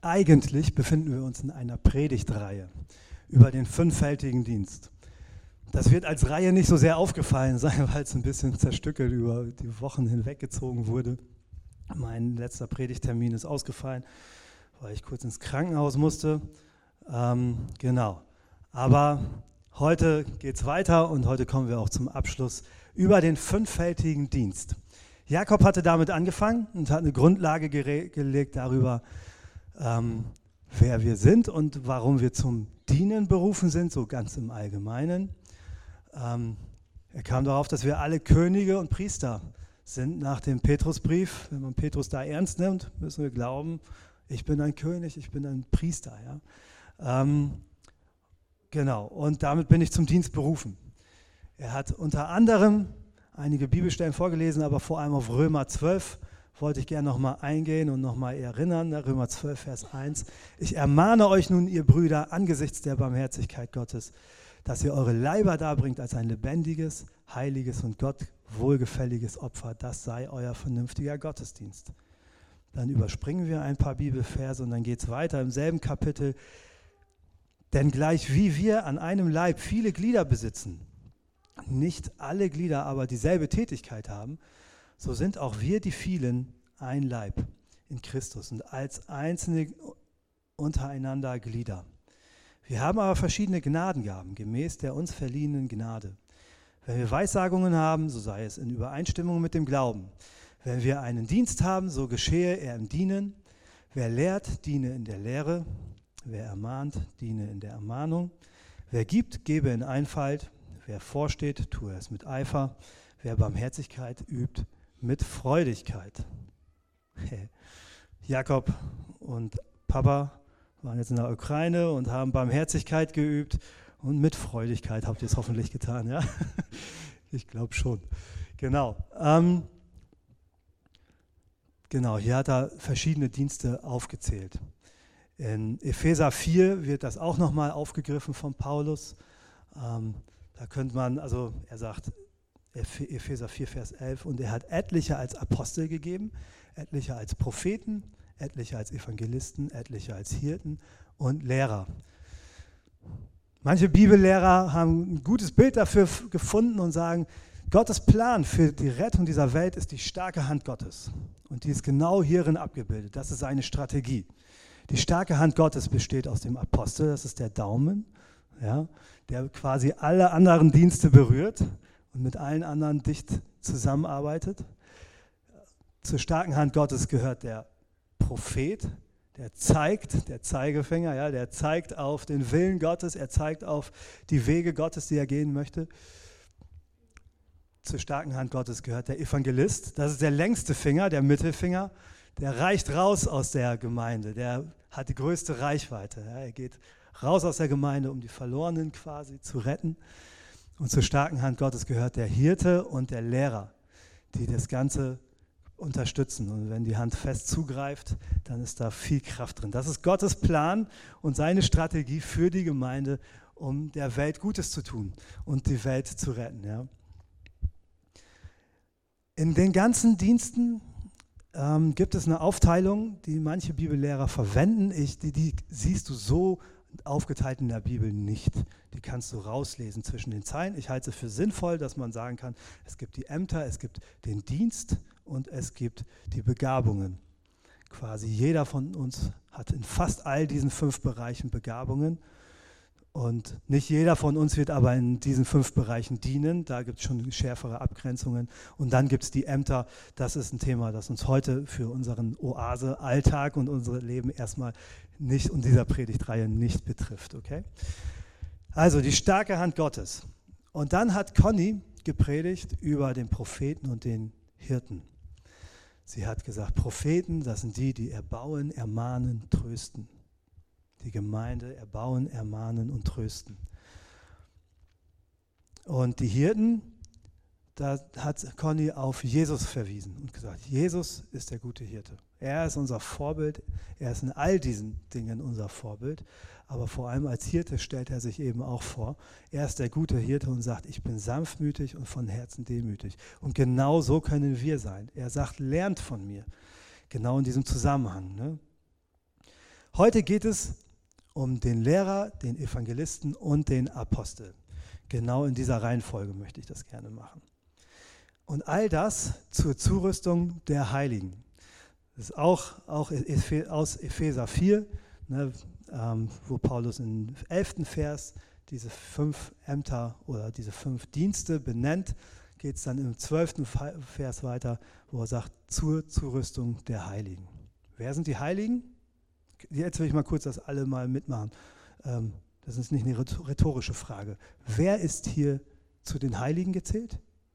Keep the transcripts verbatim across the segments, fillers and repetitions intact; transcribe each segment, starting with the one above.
Eigentlich befinden wir uns in einer Predigtreihe über den fünffältigen Dienst. Das wird als Reihe nicht so sehr aufgefallen sein, weil es ein bisschen zerstückelt über die Wochen hinweggezogen wurde. Mein letzter Predigttermin ist ausgefallen, weil ich kurz ins Krankenhaus musste. Ähm, genau. Aber heute geht es weiter und heute kommen wir auch zum Abschluss über den fünffältigen Dienst. Jakob hatte damit angefangen und hat eine Grundlage gere- gelegt darüber, ähm, wer wir sind und warum wir zum Dienen berufen sind, so ganz im Allgemeinen. Ähm, er kam darauf, dass wir alle Könige und Priester sind nach dem Petrusbrief. Wenn man Petrus da ernst nimmt, müssen wir glauben, ich bin ein König, ich bin ein Priester. Ja? Ähm, genau, und damit bin ich zum Dienst berufen. Er hat unter anderem einige Bibelstellen vorgelesen, aber vor allem auf Römer zwölf wollte ich gerne nochmal eingehen und nochmal erinnern. Römer zwölf, Vers eins. Ich ermahne euch nun, ihr Brüder, angesichts der Barmherzigkeit Gottes, dass ihr eure Leiber darbringt als ein lebendiges, heiliges und Gott wohlgefälliges Opfer. Das sei euer vernünftiger Gottesdienst. Dann überspringen wir ein paar Bibelverse und dann geht es weiter im selben Kapitel. Denn gleich wie wir an einem Leib viele Glieder besitzen, nicht alle Glieder aber dieselbe Tätigkeit haben, so sind auch wir, die vielen, ein Leib in Christus und als einzelne untereinander Glieder. Wir haben aber verschiedene Gnadengaben, gemäß der uns verliehenen Gnade. Wenn wir Weissagungen haben, so sei es in Übereinstimmung mit dem Glauben. Wenn wir einen Dienst haben, so geschehe er im Dienen. Wer lehrt, diene in der Lehre. Wer ermahnt, diene in der Ermahnung. Wer gibt, gebe in Einfalt. Wer vorsteht, tue es mit Eifer. Wer Barmherzigkeit übt, mit Freudigkeit. Jakob und Papa waren jetzt in der Ukraine und haben Barmherzigkeit geübt und mit Freudigkeit habt ihr es hoffentlich getan, ja? Ich glaube schon. Genau. Ähm, genau, hier hat er verschiedene Dienste aufgezählt. In Epheser vier wird das auch nochmal aufgegriffen von Paulus. Ähm, da könnte man, also er sagt, Epheser vier, Vers elf, und er hat etliche als Apostel gegeben, etliche als Propheten, etliche als Evangelisten, etliche als Hirten und Lehrer. Manche Bibellehrer haben ein gutes Bild dafür gefunden und sagen, Gottes Plan für die Rettung dieser Welt ist die starke Hand Gottes. Und die ist genau hierin abgebildet. Das ist seine Strategie. Die starke Hand Gottes besteht aus dem Apostel, das ist der Daumen, ja, der quasi alle anderen Dienste berührt und mit allen anderen dicht zusammenarbeitet. Zur starken Hand Gottes gehört der Prophet, der zeigt, der Zeigefinger, ja, der zeigt auf den Willen Gottes, er zeigt auf die Wege Gottes, die er gehen möchte. Zur starken Hand Gottes gehört der Evangelist, das ist der längste Finger, der Mittelfinger, der reicht raus aus der Gemeinde, der hat die größte Reichweite. Ja, er geht raus aus der Gemeinde, um die Verlorenen quasi zu retten. Und zur starken Hand Gottes gehört der Hirte und der Lehrer, die das Ganze unterstützen. Und wenn die Hand fest zugreift, dann ist da viel Kraft drin. Das ist Gottes Plan und seine Strategie für die Gemeinde, um der Welt Gutes zu tun und die Welt zu retten. Ja. In den ganzen Diensten ähm, gibt es eine Aufteilung, die manche Bibellehrer verwenden. Ich, die, die siehst du so aufgeteilt in der Bibel nicht. Die kannst du rauslesen zwischen den Zeilen. Ich halte es für sinnvoll, dass man sagen kann, es gibt die Ämter, es gibt den Dienst und es gibt die Begabungen. Quasi jeder von uns hat in fast all diesen fünf Bereichen Begabungen und nicht jeder von uns wird aber in diesen fünf Bereichen dienen. Da gibt es schon schärfere Abgrenzungen. Und dann gibt es die Ämter. Das ist ein Thema, das uns heute für unseren Oase-Alltag und unser Leben erstmal nicht und dieser Predigtreihe nicht betrifft. Okay? Also die starke Hand Gottes. Und dann hat Conny gepredigt über den Propheten und den Hirten. Sie hat gesagt, Propheten, das sind die, die erbauen, ermahnen, trösten. Die Gemeinde erbauen, ermahnen und trösten. Und die Hirten, da hat Conny auf Jesus verwiesen und gesagt, Jesus ist der gute Hirte. Er ist unser Vorbild, er ist in all diesen Dingen unser Vorbild, aber vor allem als Hirte stellt er sich eben auch vor. Er ist der gute Hirte und sagt, ich bin sanftmütig und von Herzen demütig. Und genau so können wir sein. Er sagt, lernt von mir. Genau in diesem Zusammenhang. Ne? Heute geht es um den Lehrer, den Evangelisten und den Apostel. Genau in dieser Reihenfolge möchte ich das gerne machen. Und all das zur Zurüstung der Heiligen. Das ist auch, auch aus Epheser vier, ne, ähm, wo Paulus im elften Vers diese fünf Ämter oder diese fünf Dienste benennt, geht es dann im zwölften Vers weiter, wo er sagt, zur Zurüstung der Heiligen. Wer sind die Heiligen? Jetzt will ich mal kurz das alle mal mitmachen. Ähm, das ist nicht eine rhetorische Frage. Wer ist hier zu den Heiligen gezählt?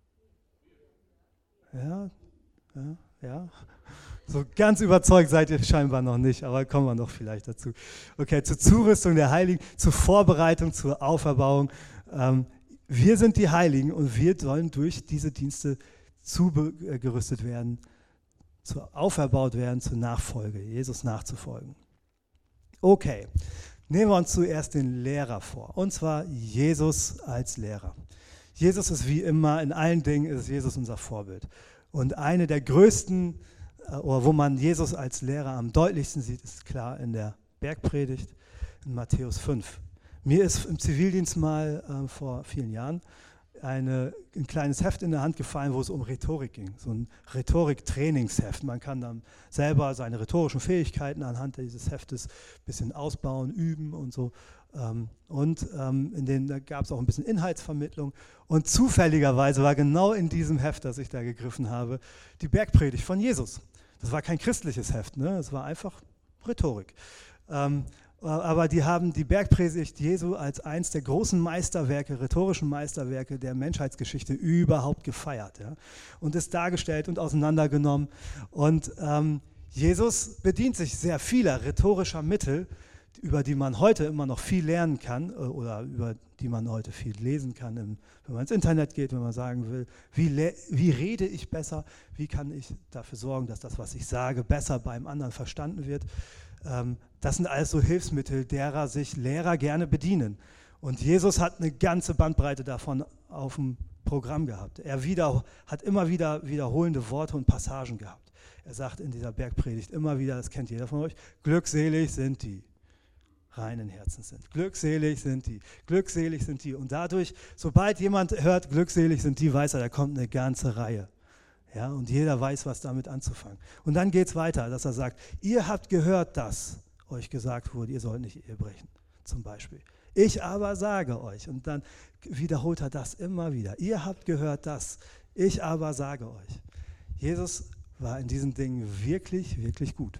Ja, ja, ja. So ganz überzeugt seid ihr scheinbar noch nicht, aber kommen wir noch vielleicht dazu. Okay, zur Zurüstung der Heiligen, zur Vorbereitung, zur Auferbauung. Ähm, wir sind die Heiligen und wir sollen durch diese Dienste zugerüstet werden, zu auferbaut werden, zur Nachfolge, Jesus nachzufolgen. Okay, nehmen wir uns zuerst den Lehrer vor, und zwar Jesus als Lehrer. Jesus ist wie immer, in allen Dingen ist Jesus unser Vorbild. Und eine der größten, oder wo man Jesus als Lehrer am deutlichsten sieht, ist klar in der Bergpredigt in Matthäus fünf. Mir ist im Zivildienst mal äh, vor vielen Jahren eine, ein kleines Heft in der Hand gefallen, wo es um Rhetorik ging. So ein Rhetorik-Trainingsheft. Man kann dann selber seine rhetorischen Fähigkeiten anhand dieses Heftes ein bisschen ausbauen, üben und so. Und ähm, in denen, da gab es auch ein bisschen Inhaltsvermittlung. Und zufälligerweise war genau in diesem Heft, das ich da gegriffen habe, die Bergpredigt von Jesus. Das war kein christliches Heft, ne? Das war einfach Rhetorik. Ähm, aber die haben die Bergpredigt Jesu als eins der großen Meisterwerke, rhetorischen Meisterwerke der Menschheitsgeschichte überhaupt gefeiert. Ja? Und ist dargestellt und auseinandergenommen. Und ähm, Jesus bedient sich sehr vieler rhetorischer Mittel, über die man heute immer noch viel lernen kann oder über die man heute viel lesen kann, im, wenn man ins Internet geht, wenn man sagen will, wie, le- wie rede ich besser, wie kann ich dafür sorgen, dass das, was ich sage, besser beim anderen verstanden wird. Ähm, das sind alles so Hilfsmittel, derer sich Lehrer gerne bedienen. Und Jesus hat eine ganze Bandbreite davon auf dem Programm gehabt. Er wieder, hat immer wieder wiederholende Worte und Passagen gehabt. Er sagt in dieser Bergpredigt immer wieder, das kennt jeder von euch, glückselig sind die reinen Herzens sind. Glückselig sind die, glückselig sind die. Und dadurch, sobald jemand hört, glückselig sind die, weiß er, da kommt eine ganze Reihe. Ja, und jeder weiß, was damit anzufangen. Und dann geht es weiter, dass er sagt, ihr habt gehört, dass euch gesagt wurde, ihr sollt nicht Ehe brechen, zum Beispiel. Ich aber sage euch, und dann wiederholt er das immer wieder, ihr habt gehört, dass, ich aber sage euch. Jesus war in diesen Dingen wirklich, wirklich gut.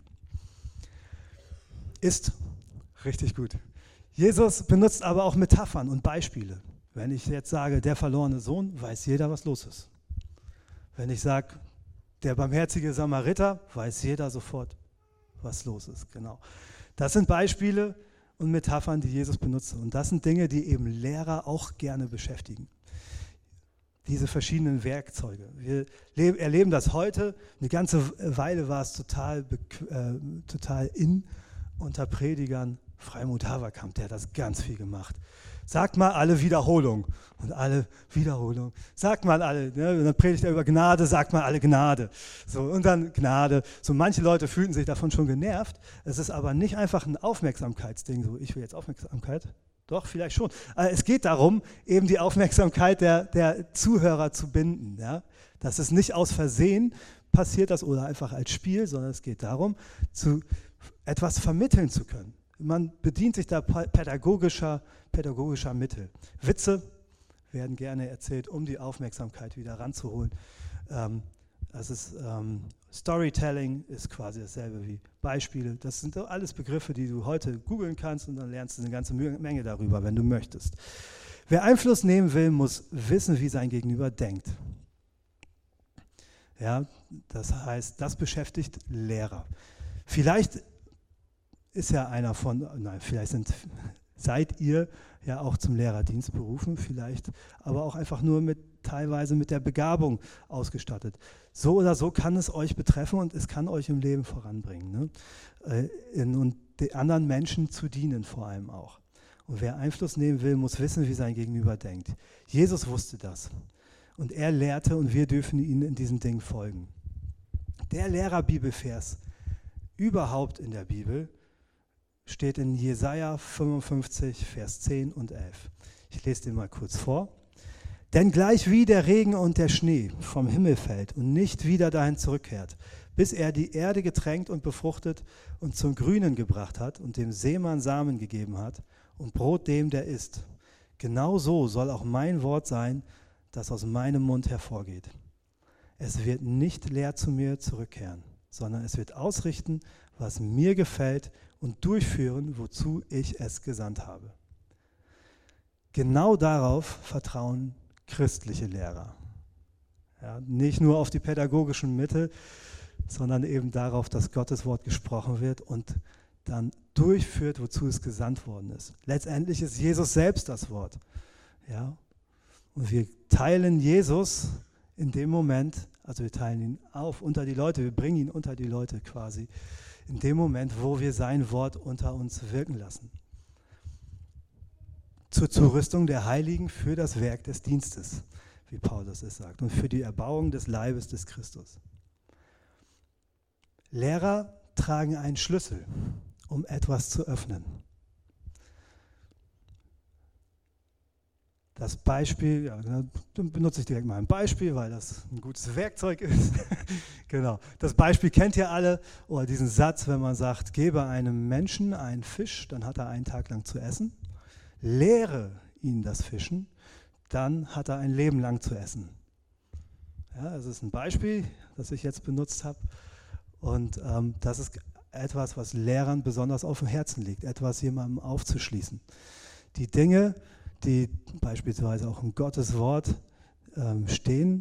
Ist richtig gut. Jesus benutzt aber auch Metaphern und Beispiele. Wenn ich jetzt sage, der verlorene Sohn, weiß jeder, was los ist. Wenn ich sage, der barmherzige Samariter, weiß jeder sofort, was los ist. Genau. Das sind Beispiele und Metaphern, die Jesus benutzt. Und das sind Dinge, die eben Lehrer auch gerne beschäftigen. Diese verschiedenen Werkzeuge. Wir leben, erleben das heute. Eine ganze Weile war es total, äh, total in unter Predigern. Freimut Haverkamp, der hat das ganz viel gemacht. Sagt mal alle Wiederholung und alle Wiederholung. Sagt mal alle, ne, dann predigt er über Gnade, sagt mal alle Gnade. So, und dann Gnade. So, manche Leute fühlten sich davon schon genervt. Es ist aber nicht einfach ein Aufmerksamkeitsding, so ich will jetzt Aufmerksamkeit. Doch, vielleicht schon. Aber es geht darum, eben die Aufmerksamkeit der, der Zuhörer zu binden. Ja? Das ist nicht aus Versehen passiert das oder einfach als Spiel, sondern es geht darum, zu etwas vermitteln zu können. Man bedient sich da pädagogischer, pädagogischer Mittel. Witze werden gerne erzählt, um die Aufmerksamkeit wieder ranzuholen. Ähm, das ist, ähm, Storytelling ist quasi dasselbe wie Beispiele. Das sind alles Begriffe, die du heute googeln kannst und dann lernst du eine ganze Menge darüber, wenn du möchtest. Wer Einfluss nehmen will, muss wissen, wie sein Gegenüber denkt. Ja, das heißt, das beschäftigt Lehrer. Vielleicht ist ja einer von, nein, vielleicht sind, seid ihr ja auch zum Lehrerdienst berufen, vielleicht, aber auch einfach nur mit, teilweise mit der Begabung ausgestattet. So oder so kann es euch betreffen und es kann euch im Leben voranbringen. Ne? Äh, in, und den anderen Menschen zu dienen vor allem auch. Und wer Einfluss nehmen will, muss wissen, wie sein Gegenüber denkt. Jesus wusste das. Und er lehrte und wir dürfen ihm in diesen Dingen folgen. Der Lehrer-Bibelvers überhaupt in der Bibel steht in Jesaja fünfundfünfzig, Vers zehn und elf. Ich lese den mal kurz vor. Denn gleich wie der Regen und der Schnee vom Himmel fällt und nicht wieder dahin zurückkehrt, bis er die Erde getränkt und befruchtet und zum Grünen gebracht hat und dem Seemann Samen gegeben hat und Brot dem, der isst. Genau so soll auch mein Wort sein, das aus meinem Mund hervorgeht. Es wird nicht leer zu mir zurückkehren, sondern es wird ausrichten, was mir gefällt und durchführen, wozu ich es gesandt habe. Genau darauf vertrauen christliche Lehrer. Ja, nicht nur auf die pädagogischen Mittel, sondern eben darauf, dass Gottes Wort gesprochen wird und dann durchführt, wozu es gesandt worden ist. Letztendlich ist Jesus selbst das Wort. Ja? Und wir teilen Jesus in dem Moment, also wir teilen ihn auf unter die Leute, wir bringen ihn unter die Leute quasi, in dem Moment, wo wir sein Wort unter uns wirken lassen. Zur Zurüstung der Heiligen für das Werk des Dienstes, wie Paulus es sagt, und für die Erbauung des Leibes des Christus. Lehrer tragen einen Schlüssel, um etwas zu öffnen. Das Beispiel, ja, dann benutze ich direkt mal ein Beispiel, weil das ein gutes Werkzeug ist. Genau. Das Beispiel kennt ihr alle, oder diesen Satz, wenn man sagt, gebe einem Menschen einen Fisch, dann hat er einen Tag lang zu essen. Lehre ihn das Fischen, dann hat er ein Leben lang zu essen. Ja, das ist ein Beispiel, das ich jetzt benutzt habe. Und ähm, das ist etwas, was Lehrern besonders auf dem Herzen liegt, etwas jemandem aufzuschließen. Die Dinge, die beispielsweise auch in Gottes Wort ähm, stehen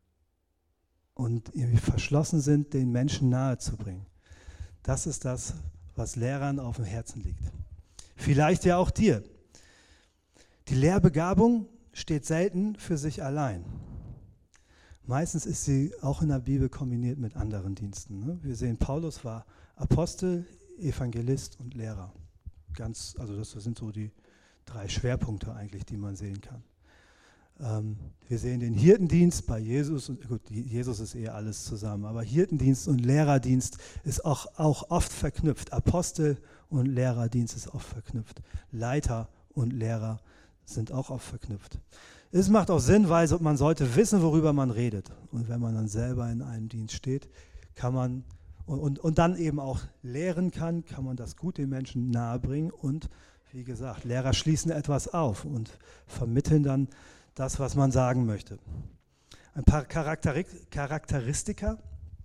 und irgendwie verschlossen sind, den Menschen nahezubringen. Das ist das, was Lehrern auf dem Herzen liegt. Vielleicht ja auch dir. Die Lehrbegabung steht selten für sich allein. Meistens ist sie auch in der Bibel kombiniert mit anderen Diensten. Ne? Wir sehen, Paulus war Apostel, Evangelist und Lehrer. Ganz, also das sind so die drei Schwerpunkte eigentlich, die man sehen kann. Ähm, wir sehen den Hirtendienst bei Jesus, und gut, Jesus ist eher alles zusammen, aber Hirtendienst und Lehrerdienst ist auch, auch oft verknüpft. Apostel und Lehrerdienst ist oft verknüpft. Leiter und Lehrer sind auch oft verknüpft. Es macht auch Sinn, weil man sollte wissen, worüber man redet. Und wenn man dann selber in einem Dienst steht, kann man und, und, und dann eben auch lehren kann, kann man das gut den Menschen nahebringen. Und wie gesagt, Lehrer schließen etwas auf und vermitteln dann das, was man sagen möchte. Ein paar Charakterik- Charakteristika.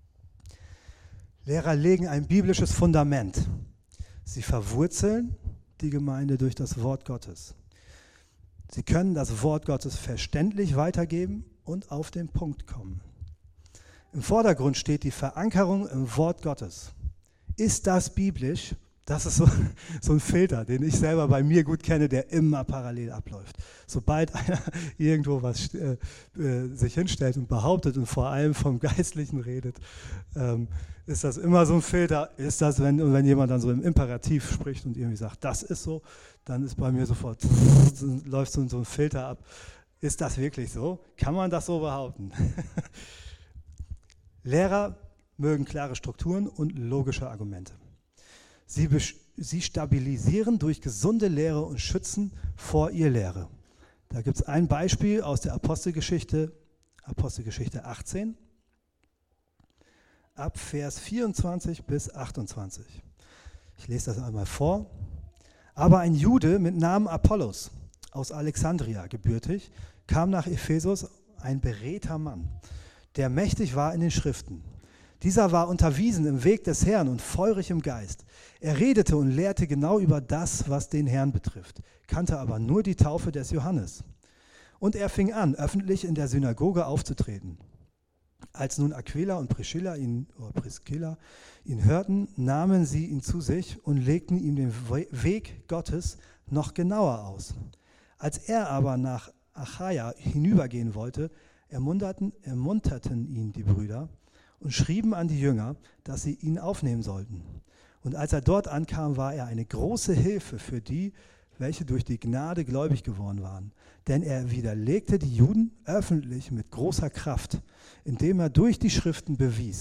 Lehrer legen ein biblisches Fundament. Sie verwurzeln die Gemeinde durch das Wort Gottes. Sie können das Wort Gottes verständlich weitergeben und auf den Punkt kommen. Im Vordergrund steht die Verankerung im Wort Gottes. Ist das biblisch? Das ist so, so ein Filter, den ich selber bei mir gut kenne, der immer parallel abläuft. Sobald einer irgendwo was äh, äh, sich hinstellt und behauptet und vor allem vom Geistlichen redet, ähm, ist das immer so ein Filter. Ist das, wenn, und wenn jemand dann so im Imperativ spricht und irgendwie sagt, das ist so, dann ist bei mir sofort, läuft so, so ein Filter ab. Ist das wirklich so? Kann man das so behaupten? Lehrer mögen klare Strukturen und logische Argumente. Sie, sie stabilisieren durch gesunde Lehre und schützen vor Irrlehre. Da gibt es ein Beispiel aus der Apostelgeschichte, Apostelgeschichte achtzehn, ab Vers vierundzwanzig bis achtundzwanzig. Ich lese das einmal vor. Aber ein Jude mit Namen Apollos aus Alexandria gebürtig kam nach Ephesus, ein beredter Mann, der mächtig war in den Schriften. Dieser war unterwiesen im Weg des Herrn und feurig im Geist. Er redete und lehrte genau über das, was den Herrn betrifft, kannte aber nur die Taufe des Johannes. Und er fing an, öffentlich in der Synagoge aufzutreten. Als nun Aquila und Priscilla ihn, oder Priscilla ihn hörten, nahmen sie ihn zu sich und legten ihm den Weg Gottes noch genauer aus. Als er aber nach Achaia hinübergehen wollte, ermunterten, ermunterten ihn die Brüder und schrieben an die Jünger, dass sie ihn aufnehmen sollten. Und als er dort ankam, war er eine große Hilfe für die, welche durch die Gnade gläubig geworden waren. Denn er widerlegte die Juden öffentlich mit großer Kraft, indem er durch die Schriften bewies, dass Jesus der Christus ist.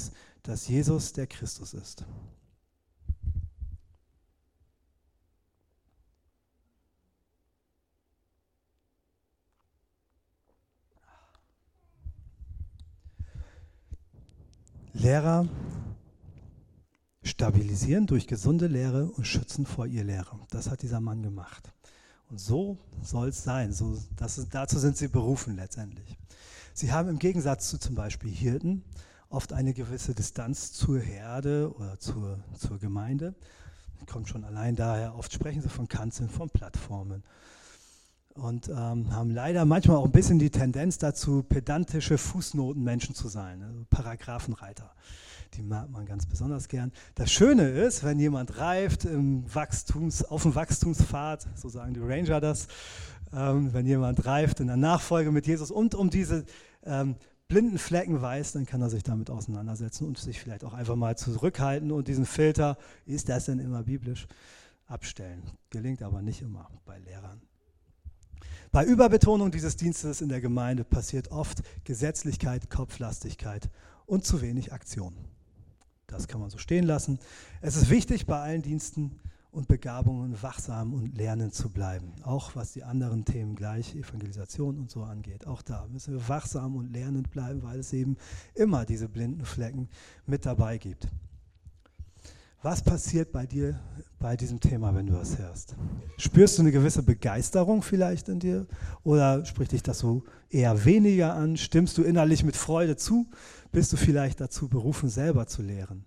Lehrer stabilisieren durch gesunde Lehre und schützen vor ihr Lehre. Das hat dieser Mann gemacht. Und so soll es sein. So, das, dazu sind sie berufen letztendlich. Sie haben im Gegensatz zu zum Beispiel Hirten oft eine gewisse Distanz zur Herde oder zur, zur Gemeinde. Das kommt schon allein daher, oft sprechen sie von Kanzeln, von Plattformen. Und ähm, haben leider manchmal auch ein bisschen die Tendenz dazu, pedantische Fußnotenmenschen zu sein, also Paragraphenreiter. Die mag man ganz besonders gern. Das Schöne ist, wenn jemand reift im Wachstums, auf dem Wachstumspfad, so sagen die Ranger das, ähm, wenn jemand reift in der Nachfolge mit Jesus und um diese ähm, blinden Flecken weiß, dann kann er sich damit auseinandersetzen und sich vielleicht auch einfach mal zurückhalten und diesen Filter, ist das denn immer biblisch, abstellen. Gelingt aber nicht immer bei Lehrern. Bei Überbetonung dieses Dienstes in der Gemeinde passiert oft Gesetzlichkeit, Kopflastigkeit und zu wenig Aktion. Das kann man so stehen lassen. Es ist wichtig, bei allen Diensten und Begabungen wachsam und lernend zu bleiben. Auch was die anderen Themen gleich, Evangelisation und so angeht. Auch da müssen wir wachsam und lernend bleiben, weil es eben immer diese blinden Flecken mit dabei gibt. Was passiert bei dir bei diesem Thema, wenn du das hörst? Spürst du eine gewisse Begeisterung vielleicht in dir? Oder spricht dich das so eher weniger an? Stimmst du innerlich mit Freude zu? Bist du vielleicht dazu berufen, selber zu lehren?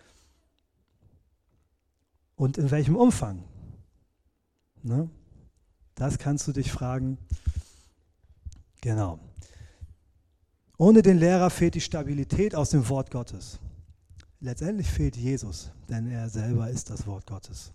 Und in welchem Umfang? Ne? Das kannst du dich fragen. Genau. Ohne den Lehrer fehlt die Stabilität aus dem Wort Gottes. Letztendlich fehlt Jesus, denn er selber ist das Wort Gottes.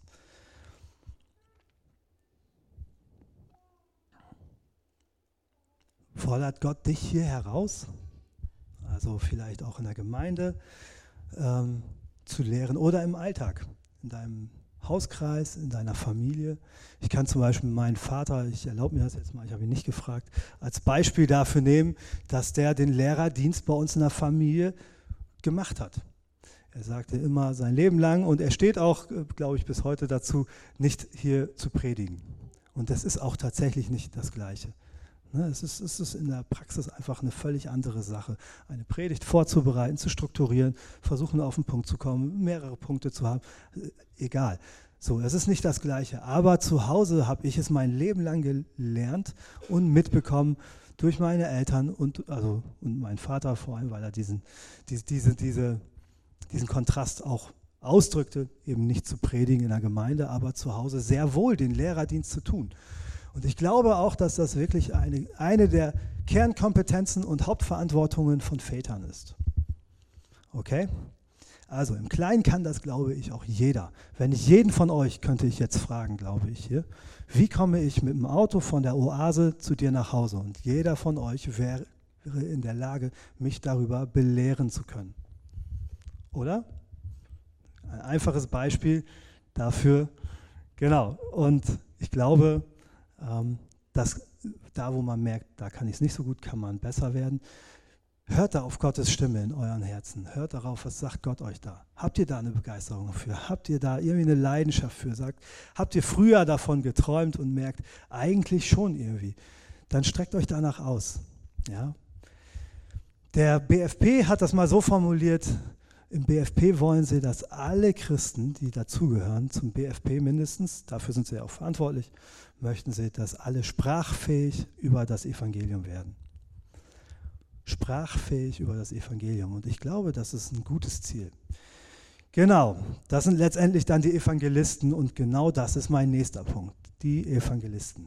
Fordert Gott dich hier heraus, also vielleicht auch in der Gemeinde, ähm, zu lehren oder im Alltag, in deinem Hauskreis, in deiner Familie. Ich kann zum Beispiel meinen Vater, ich erlaube mir das jetzt mal, ich habe ihn nicht gefragt, als Beispiel dafür nehmen, dass der den Lehrerdienst bei uns in der Familie gemacht hat. Er sagte immer sein Leben lang und er steht auch, glaube ich, bis heute dazu, nicht hier zu predigen. Und das ist auch tatsächlich nicht das Gleiche. Ne, es ist, es ist in der Praxis einfach eine völlig andere Sache. Eine Predigt vorzubereiten, zu strukturieren, versuchen auf den Punkt zu kommen, mehrere Punkte zu haben, egal. So, es ist nicht das Gleiche. Aber zu Hause habe ich es mein Leben lang gelernt und mitbekommen durch meine Eltern und, also, und meinen Vater vor allem, weil er diesen, diese, diese, diese diesen Kontrast auch ausdrückte, eben nicht zu predigen in der Gemeinde, aber zu Hause sehr wohl den Lehrerdienst zu tun. Und ich glaube auch, dass das wirklich eine, eine der Kernkompetenzen und Hauptverantwortungen von Vätern ist. Okay? Also im Kleinen kann das, glaube ich, auch jeder. Wenn ich jeden von euch, könnte ich jetzt fragen, glaube ich hier, wie komme ich mit dem Auto von der Oase zu dir nach Hause? Und jeder von euch wäre, wäre in der Lage, mich darüber belehren zu können. Oder? Ein einfaches Beispiel dafür. Genau. Und ich glaube, ähm, dass da, wo man merkt, da kann ich es nicht so gut, kann man besser werden. Hört da auf Gottes Stimme in euren Herzen. Hört darauf, was sagt Gott euch da. Habt ihr da eine Begeisterung für? Habt ihr da irgendwie eine Leidenschaft für? Sagt, habt ihr früher davon geträumt und merkt, eigentlich schon irgendwie. Dann streckt euch danach aus. Ja? Der B F P hat das mal so formuliert. Im B F P wollen sie, dass alle Christen, die dazugehören, zum B F P mindestens, dafür sind sie ja auch verantwortlich, möchten sie, dass alle sprachfähig über das Evangelium werden. Sprachfähig über das Evangelium. Und ich glaube, das ist ein gutes Ziel. Genau, das sind letztendlich dann die Evangelisten und genau das ist mein nächster Punkt, die Evangelisten.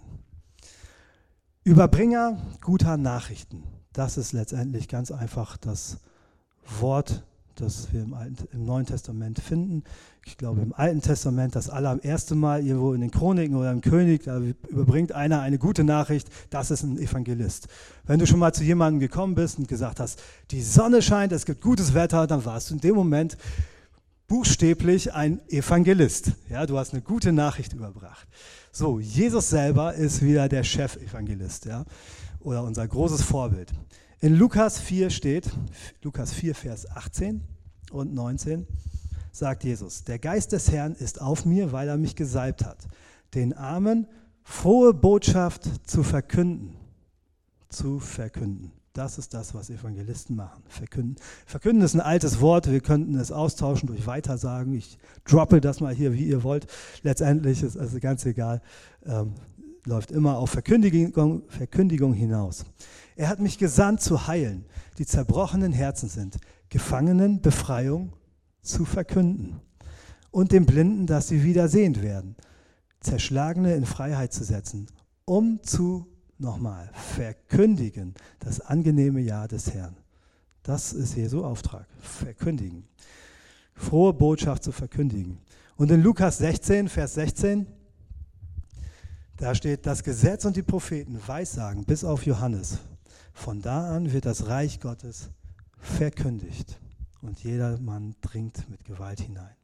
Überbringer guter Nachrichten. Das ist letztendlich ganz einfach das Wort, das wir im, Alten, im Neuen Testament finden. Ich glaube, im Alten Testament das allererste Mal, irgendwo in den Chroniken oder im König, da überbringt einer eine gute Nachricht, das ist ein Evangelist. Wenn du schon mal zu jemandem gekommen bist und gesagt hast, die Sonne scheint, es gibt gutes Wetter, dann warst du in dem Moment buchstäblich ein Evangelist. Ja, du hast eine gute Nachricht überbracht. So, Jesus selber ist wieder der Chef-Evangelist, ja, oder unser großes Vorbild. In Lukas vier steht, Lukas vier, Vers achtzehn und neunzehn, sagt Jesus, der Geist des Herrn ist auf mir, weil er mich gesalbt hat, den Armen frohe Botschaft zu verkünden. Zu verkünden. Das ist das, was Evangelisten machen. Verkünden. Verkünden ist ein altes Wort, wir könnten es austauschen durch Weitersagen. Ich droppe das mal hier, wie ihr wollt. Letztendlich ist also ganz egal, ähm, läuft immer auf Verkündigung, Verkündigung hinaus. Er hat mich gesandt zu heilen, die zerbrochenen Herzen sind, Gefangenen Befreiung zu verkünden und den Blinden, dass sie wieder sehend werden, Zerschlagene in Freiheit zu setzen, um zu, nochmal, verkündigen das angenehme Ja des Herrn. Das ist Jesu Auftrag, verkündigen. Frohe Botschaft zu verkündigen. Und in Lukas sechzehn, Vers sechzehn, da steht, das Gesetz und die Propheten weissagen bis auf Johannes. Von da an wird das Reich Gottes verkündigt und jeder Mann dringt mit Gewalt hinein.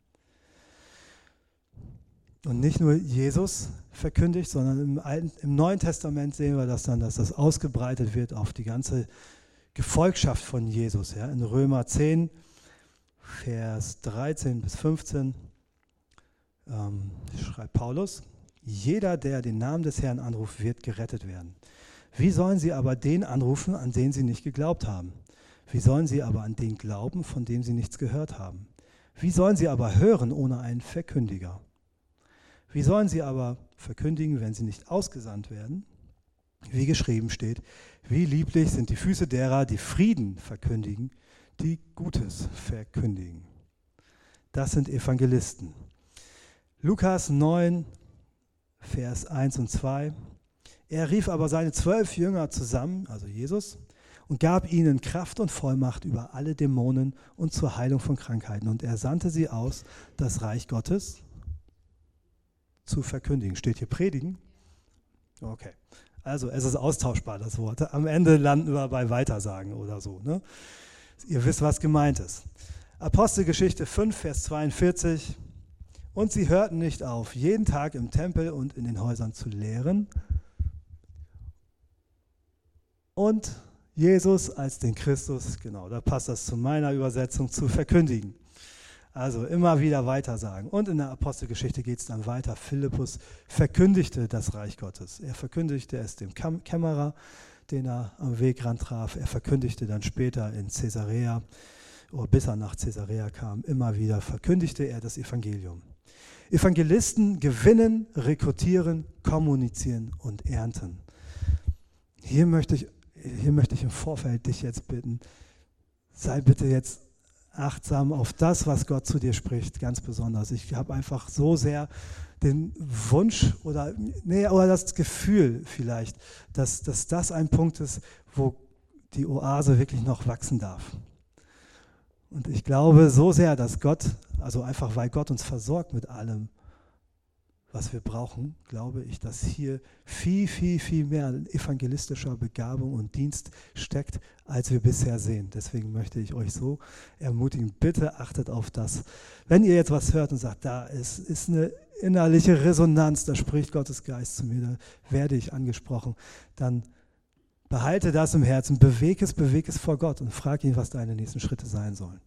Und nicht nur Jesus verkündigt, sondern im, Alten, im Neuen Testament sehen wir das dann, dass das ausgebreitet wird auf die ganze Gefolgschaft von Jesus. Ja. In Römer zehn, Vers dreizehn bis fünfzehn ähm, schreibt Paulus, jeder, der den Namen des Herrn anruft, wird gerettet werden. Wie sollen sie aber den anrufen, an den sie nicht geglaubt haben? Wie sollen sie aber an den glauben, von dem sie nichts gehört haben? Wie sollen sie aber hören ohne einen Verkündiger? Wie sollen sie aber verkündigen, wenn sie nicht ausgesandt werden? Wie geschrieben steht, wie lieblich sind die Füße derer, die Frieden verkündigen, die Gutes verkündigen. Das sind Evangelisten. Lukas neun, Vers eins und zwei. Er rief aber seine zwölf Jünger zusammen, also Jesus, und gab ihnen Kraft und Vollmacht über alle Dämonen und zur Heilung von Krankheiten. Und er sandte sie aus, das Reich Gottes zu verkündigen. Steht hier predigen? Okay. Also es ist austauschbar, das Wort. Am Ende landen wir bei Weitersagen oder so. Ne? Ihr wisst, was gemeint ist. Apostelgeschichte fünf, Vers zweiundvierzig. Und sie hörten nicht auf, jeden Tag im Tempel und in den Häusern zu lehren und Jesus als den Christus, genau, da passt das zu meiner Übersetzung, zu verkündigen. Also immer wieder weitersagen. Und in der Apostelgeschichte geht es dann weiter. Philippus verkündigte das Reich Gottes. Er verkündigte es dem Kam- Kämmerer, den er am Wegrand traf. Er verkündigte dann später in Caesarea, oder bis er nach Caesarea kam, immer wieder verkündigte er das Evangelium. Evangelisten gewinnen, rekrutieren, kommunizieren und ernten. Hier möchte ich, hier möchte ich im Vorfeld dich jetzt bitten, sei bitte jetzt achtsam auf das, was Gott zu dir spricht, ganz besonders. Ich habe einfach so sehr den Wunsch oder, nee, oder das Gefühl vielleicht, dass, dass das ein Punkt ist, wo die Oase wirklich noch wachsen darf. Und ich glaube so sehr, dass Gott, also einfach weil Gott uns versorgt mit allem, was wir brauchen, glaube ich, dass hier viel, viel, viel mehr evangelistischer Begabung und Dienst steckt, als wir bisher sehen. Deswegen möchte ich euch so ermutigen, bitte achtet auf das. Wenn ihr jetzt was hört und sagt, da ist, ist eine innerliche Resonanz, da spricht Gottes Geist zu mir, da werde ich angesprochen, dann behalte das im Herzen, bewege es, bewege es vor Gott und frag ihn, was deine nächsten Schritte sein sollen.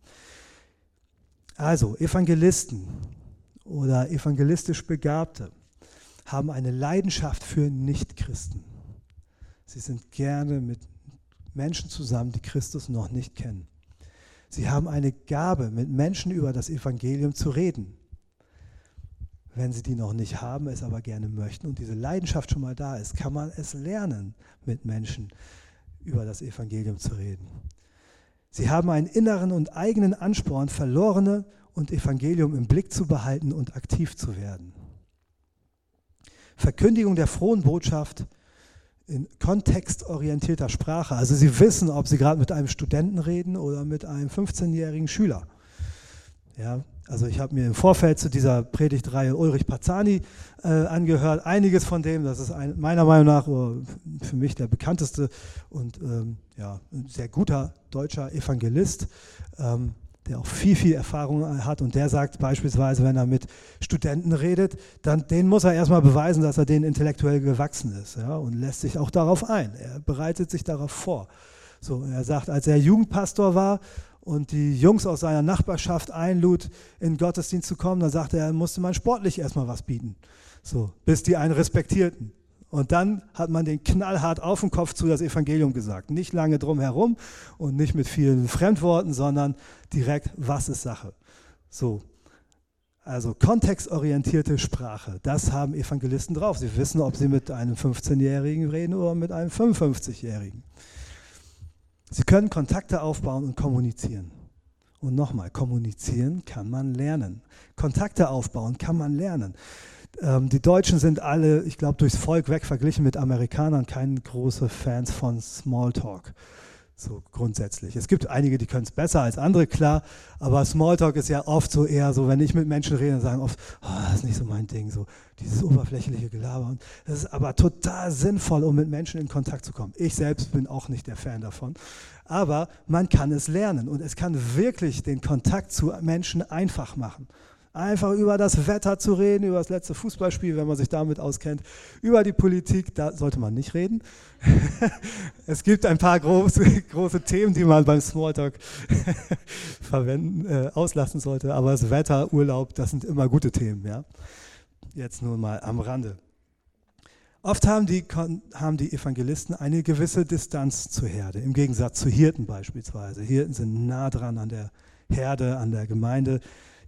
Also, Evangelisten oder evangelistisch Begabte haben eine Leidenschaft für Nichtchristen. Sie sind gerne mit Menschen zusammen, die Christus noch nicht kennen. Sie haben eine Gabe, mit Menschen über das Evangelium zu reden. Wenn sie die noch nicht haben, es aber gerne möchten und diese Leidenschaft schon mal da ist, kann man es lernen, mit Menschen über das Evangelium zu reden. Sie haben einen inneren und eigenen Ansporn, Verlorene und Evangelium im Blick zu behalten und aktiv zu werden. Verkündigung der frohen Botschaft in kontextorientierter Sprache. Also sie wissen, ob sie gerade mit einem Studenten reden oder mit einem fünfzehnjährigen Schüler. Ja, also ich habe mir im Vorfeld zu dieser Predigtreihe Ulrich Parzani äh, angehört. Einiges von dem, das ist ein, meiner Meinung nach für mich der bekannteste und ähm, ja, ein sehr guter deutscher Evangelist, ähm, der auch viel, viel Erfahrung hat. Und der sagt beispielsweise, wenn er mit Studenten redet, dann den muss er erstmal beweisen, dass er denen intellektuell gewachsen ist, ja, und lässt sich auch darauf ein. Er bereitet sich darauf vor. So, er sagt, als er Jugendpastor war und die Jungs aus seiner Nachbarschaft einlud, in den Gottesdienst zu kommen, dann sagte er, musste man sportlich erstmal was bieten, so, bis die einen respektierten. Und dann hat man den knallhart auf den Kopf zu das Evangelium gesagt. Nicht lange drum herum und nicht mit vielen Fremdworten, sondern direkt, was ist Sache? So, also kontextorientierte Sprache, das haben Evangelisten drauf. Sie wissen, ob sie mit einem fünfzehnjährigen reden oder mit einem fünfundfünfzigjährigen. Sie können Kontakte aufbauen und kommunizieren. Und nochmal, kommunizieren kann man lernen. Kontakte aufbauen kann man lernen. Ähm, die Deutschen sind alle, ich glaube, durchs Volk weg verglichen mit Amerikanern, keine große Fans von Smalltalk. So grundsätzlich. Es gibt einige, die können es besser als andere, klar, aber Smalltalk ist ja oft so eher so, wenn ich mit Menschen rede, sagen oft, oh, das ist nicht so mein Ding, so dieses oberflächliche Gelaber. Und das ist aber total sinnvoll, um mit Menschen in Kontakt zu kommen. Ich selbst bin auch nicht der Fan davon, aber man kann es lernen und es kann wirklich den Kontakt zu Menschen einfach machen. Einfach über das Wetter zu reden, über das letzte Fußballspiel, wenn man sich damit auskennt, über die Politik, da sollte man nicht reden. Es gibt ein paar große, große Themen, die man beim Smalltalk verwenden, äh, auslassen sollte, aber das Wetter, Urlaub, das sind immer gute Themen. Ja? Jetzt nur mal am Rande. Oft haben die, haben die Evangelisten eine gewisse Distanz zur Herde, im Gegensatz zu Hirten beispielsweise. Hirten sind nah dran an der Herde, an der Gemeinde.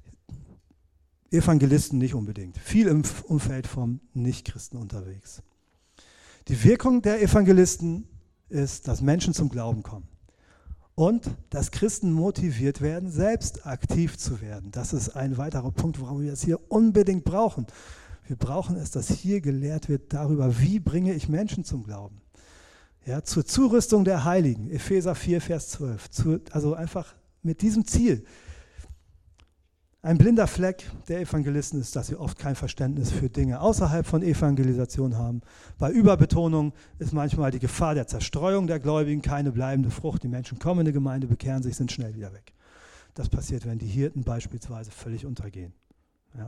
Evangelisten nicht unbedingt. Viel im Umfeld vom Nichtchristen unterwegs. Die Wirkung der Evangelisten ist, dass Menschen zum Glauben kommen und dass Christen motiviert werden, selbst aktiv zu werden. Das ist ein weiterer Punkt, warum wir es hier unbedingt brauchen. Wir brauchen es, dass hier gelehrt wird darüber, wie bringe ich Menschen zum Glauben. Ja, zur Zurüstung der Heiligen, Epheser vier, Vers zwölf. Zu, also einfach mit diesem Ziel. Ein blinder Fleck der Evangelisten ist, dass sie oft kein Verständnis für Dinge außerhalb von Evangelisation haben. Bei Überbetonung ist manchmal die Gefahr der Zerstreuung der Gläubigen keine bleibende Frucht. Die Menschen kommen in die Gemeinde, bekehren sich, sind schnell wieder weg. Das passiert, wenn die Hirten beispielsweise völlig untergehen. Ja.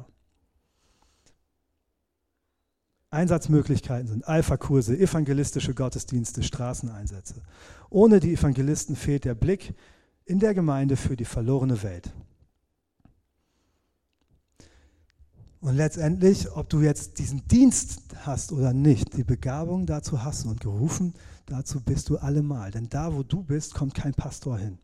Einsatzmöglichkeiten sind Alpha-Kurse, evangelistische Gottesdienste, Straßeneinsätze. Ohne die Evangelisten fehlt der Blick in der Gemeinde für die verlorene Welt. Und letztendlich, ob du jetzt diesen Dienst hast oder nicht, die Begabung dazu hast du und gerufen, dazu bist du allemal. Denn da, wo du bist, kommt kein Pastor hin.